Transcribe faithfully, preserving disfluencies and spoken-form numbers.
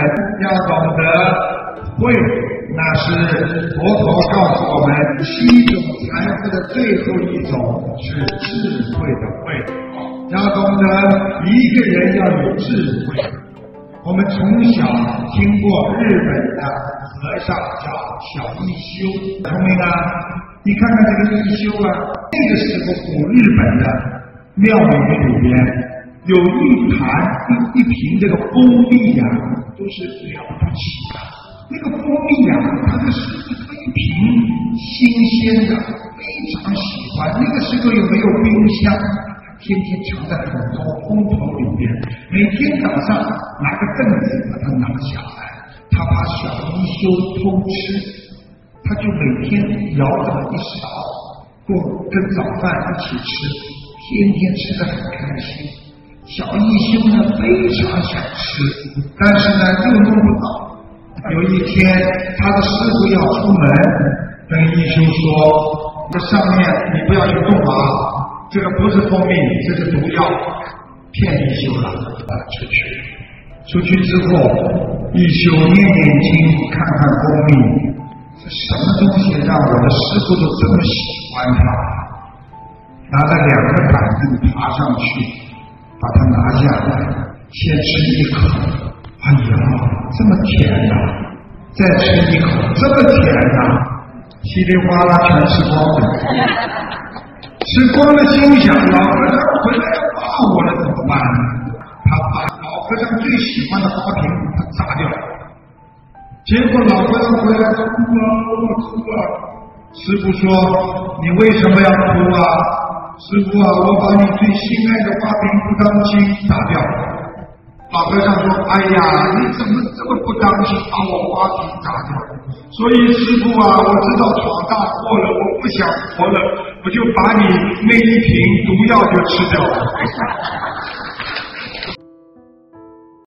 要懂得慧，那是佛陀告诉我们七种财富的最后一种是智慧的慧。要懂得一个人要有智慧。我们从小听过日本的和尚叫小一休，聪明啊！你看看这个一休啊，那个时候古日本的庙宇里边有一坛一一瓶这个蜂蜜呀、啊，都是了不起的。那个蜂蜜呀、啊，它的是非常新鲜的，非常喜欢。那个时候有没有冰箱？天天藏在很多蜂头里边，每天早上拿个凳子把它拿下来，他怕小一休偷吃，他就每天舀这么一勺，过跟早饭一起吃，天天吃得很开心。小一休呢非常想吃，但是呢又弄不到。有一天，他的师傅要出门，跟一休说：“这上面你不要去动啊。”这个不是蜂蜜，这是毒药，骗一休了，啊，出去，出去之后，一休念念经，看看蜂蜜，这什么东西让我的师傅都这么喜欢它？拿了两个板凳爬上去，把它拿下来，先吃一口，哎呀，这么甜呐、啊！再吃一口，这么甜呐、啊！稀里哗啦全吃光了。吃光了，心想老和尚回来要骂我了怎么办呢？他把老和尚最喜欢的花瓶他砸掉了。结果老和尚回来哭啊，我哭啊。师父说：“你为什么要哭啊？”师父啊，我把你最心爱的花瓶不当心砸掉了。老和尚说：“哎呀，你怎么这么不当心，把我花瓶砸掉了？所以师父啊，我知道闯大祸了，我不想活了，我就把你那一瓶毒药就吃掉了。”